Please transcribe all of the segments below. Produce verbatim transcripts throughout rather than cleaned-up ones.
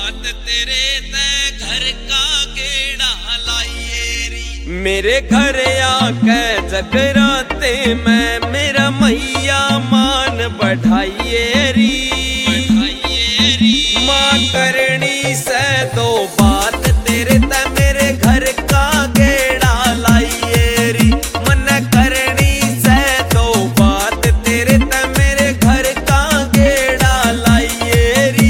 बात तेरे ते घर का गेड़ा लाइए री। मेरे घर आके जगराते में मेरा मैया मान बढ़ाइए री। माँ करनी से दो बात तेरे ते मेरे घर का गेड़ा लाइए री। मन करनी से दो बात तेरे ते मेरे घर का गेड़ा लाइए री।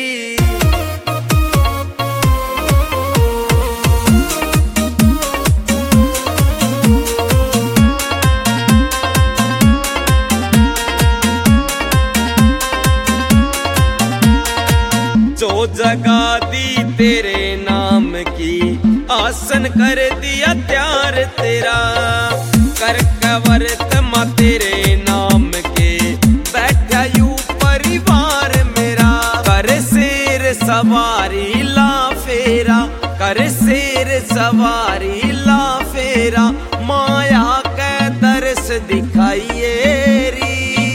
जो जगा दी तेरे नाम की आसन कर दिया त्यार तेरा। कर कवरत माँ तेरे नाम के बैठा यू परिवार मेरा। कर शेर सवारी ला फेरा, कर शेर सवारी ला फेरा। माया के दर्श दिखाइए री।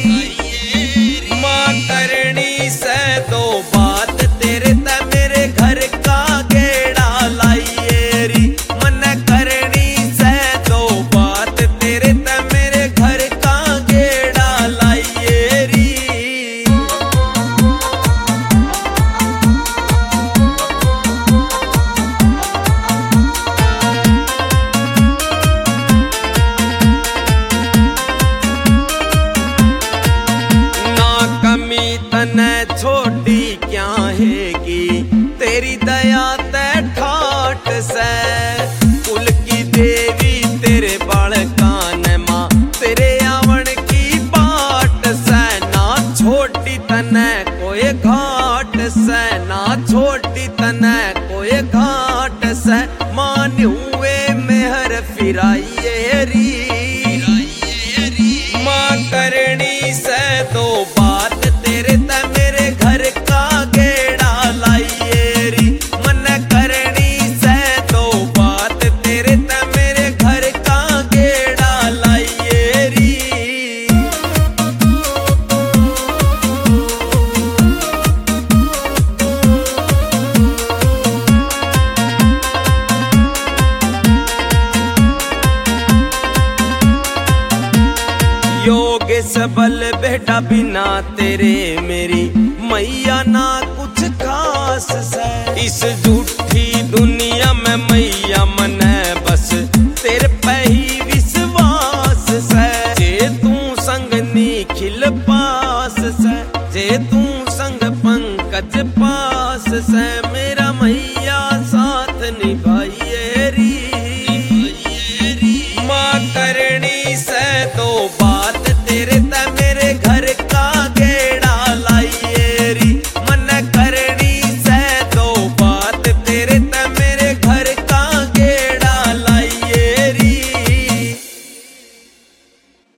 माँ करनी से दो बात तेरे ते मेरे घर का गेड़ा लाइए री। मन करनी से दो बात तेरे ते मेरे घर का गेड़ा लाइए री। ना कमी तने छोटी क्या हैगी तेरी दया ते ठाट से। कुल की देवी तेरे बालकान माँ तेरे आवन की बाट से। ना छोटी तने कोई घाट से, ना छोटी तने कोई घाट से। मान हुए मेहर फिराइए री। माँ करनी से दो बात तेरे ते मेरे घर का गेड़ा लाइए री। मन करनी से दो बात तेरे ते मेरे घर का गेड़ा लाइए री। योग सबल बेटा बिना तेरे मेरी मैया ना कुछ खास से। इस झूठी दुनिया में मैया मने बस तेरे पे ही विश्वास से। जे तू संग निखिल पास से, जे तू संग पंकज पास से। मेरा मैया साथ निभाए